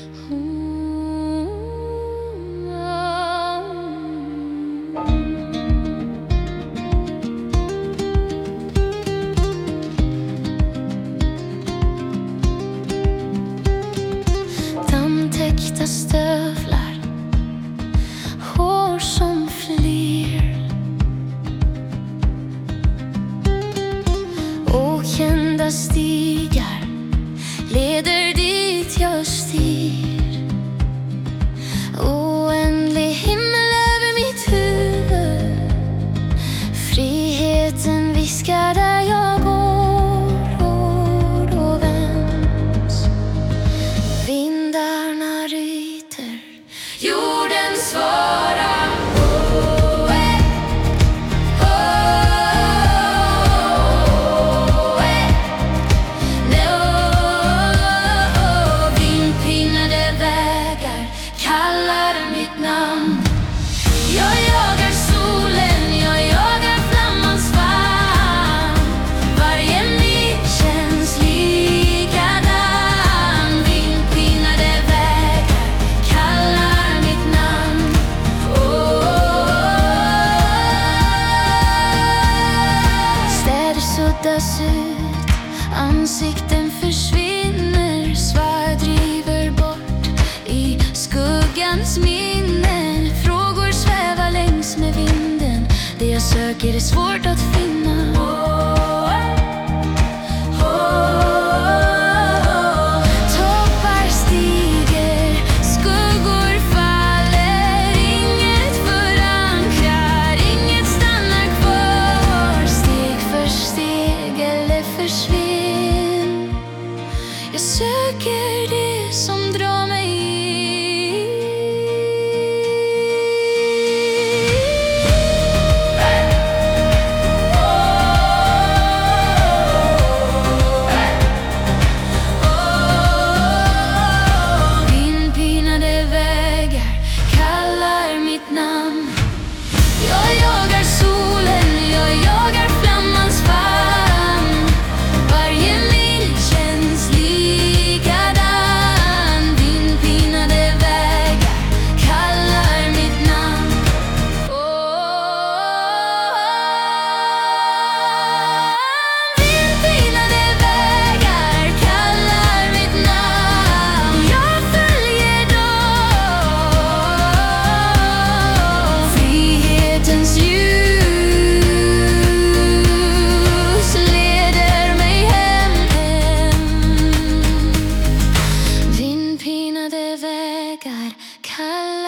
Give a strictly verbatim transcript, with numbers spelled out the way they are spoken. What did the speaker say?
Dammtäckta stövlar, hår som flyr, okända stigar leder dit jag styr. Oändlig himmel över mitt huvud, friheten viskar där jag går, ord och väns. Vindarna ryter, jorden svarar. Oh, eh. Oh, eh. No. Vindpinade vägar kallar mitt namn. Jag jagar solen, jag jagar flammans famn. Varje mil känns likadan. Vindpinade vägar kallar mitt namn. Oh. Städer suddas ut, ansikten försvinner. Svärd driver bort i skuggans minnen. Frågor svävar längs med vinden. Det jag söker är svårt att finna. Toppar stiger, skuggor faller. Inget förankrar, inget stannar kvar. Steg för steg eller försvinn. Jag söker det som drar mig in. Vindpinade vägar kallar mitt namn. Jag jagar solen, jag jagar flammans famn. Varje mil känns likadan. Vindpinade vägar kallar mitt namn. Oh. Vindpinade vägar kallar mitt namn. Jag följer dem. Frihetens ljus leder mig hem, hem. Vindpinade vägar kallar